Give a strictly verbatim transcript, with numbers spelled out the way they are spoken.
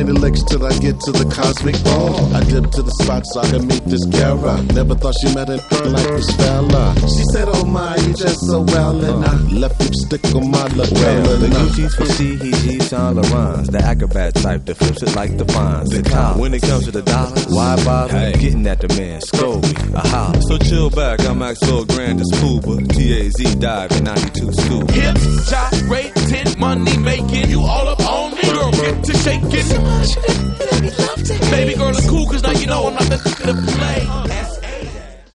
many licks till I get to the cosmic ball. I dip to the spot so I can meet this Kara. Never thought she met it like this fella. She said, oh my, you just so well. And I left lipstick on my lapel. Well, the Gucci's for C, he, G, Saint Laurent's. The acrobat type that flips it like the Fonz. The cop, when it comes to the dollars, why bother? Hey. Getting at the man, scold me, a holler. So chill back, I'm Maxwell Grand as Cuba. T A Z dive in ninety-two school. Hip, gyrate, ten, money making. You all up on me, girl, get to shaking. So much, baby, love to hate. Baby girl is cool, cause now you know I'm not the to play.